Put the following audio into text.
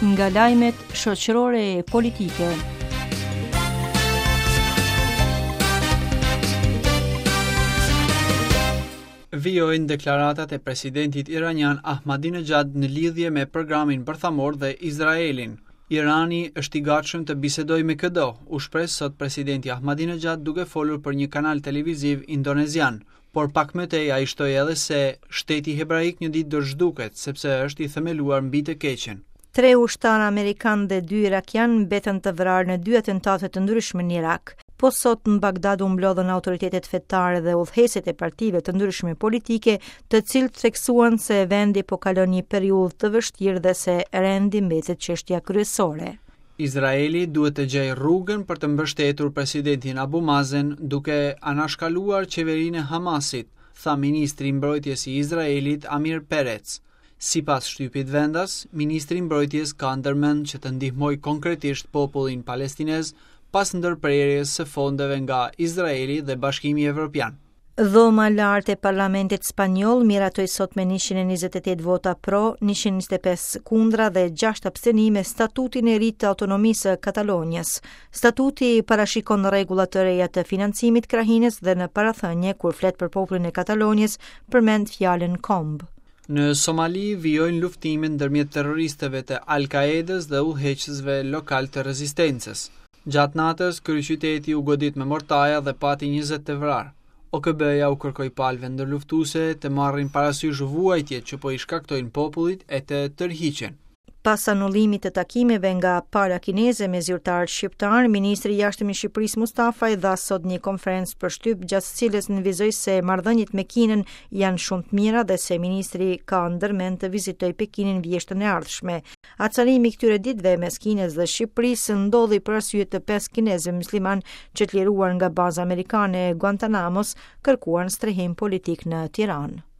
nga lajmet shoqërore e politike. Vijojnë deklaratat e presidentit iranian Ahmadinejad në lidhje me programin bërthamor dhe Izraelin. Irani është i gatshëm të bisedojë me këdo, u shpreh sot presidenti Ahmadinejad duke folur për një kanal televiziv indonezian, por pak më tej ai shtoi edhe se shteti hebraik një ditë do zhduket sepse është i themeluar mbi të keqen. 3 ushtarë amerikanë dhe 2 irakian mbeten të vrarë në 2 atentate të ndryshme në Irak. Po sot në Bagdad u mblodhën autoritetet fetare dhe udhëheqësit e partive të ndryshme politike, të cilët theksuan se vendi po kalon një periudhë të vështirë dhe se rendi mbetet çështja kryesore. Izraeli duhet të gjejë rrugën për të mbështetur presidentin Abu Mazen duke anashkaluar qeverinë e Hamasit, tha ministri i mbrojtjes i Izraelit Amir Peretz. Sipas shtypit vendas, ministri i mbrojtjes ka ndërmend që të ndihmojë konkretisht popullin palestinez pas ndërprerjes së fondeve nga Izraeli dhe Bashkimi Evropian. Dhoma lartë e parlamentit spanjoll miratoi sot me 128 vota pro, 125 kundra dhe 6 abstenime statutin e ri të autonomisë së Katalonjës. Statuti parashikon rregulla të reja të financimit krahinës dhe në parathënie kur flet për popullin e Katalonjës përmend fjalën komb. Në Somali vijojnë luftime ndërmjet terroristëve të Al-Qaedës dhe udhëheqësve lokal të rezistencës. Gjatë natës, kryeqyteti u godit me mortaja dhe pati 20 të vrarë. OKB-ja u kërkoi palëve ndërluftuese të marrin parasysh vuajtjet që po i shkaktojnë popullit e të tërhiqen. Pas anullimit të takimeve nga para kineze me zyrtarët shqiptar, ministri i jashtëm i Shqipërisë Mustafa i dha sot një konferencë për shtyp gjatë cilës nënvizoi se marrëdhëniet me Kinën janë shumë të mira dhe se ministri ka ndërmend të vizitojë Pekinin vjeshtën e ardhshme. Acarimi i këtyre ditëve mes Kinës dhe Shqipërisë ndodhi për arsye të 5 kinezëve musliman që të liruar nga baza amerikane e Guantanamos kërkuan strehim politik në Tiranë.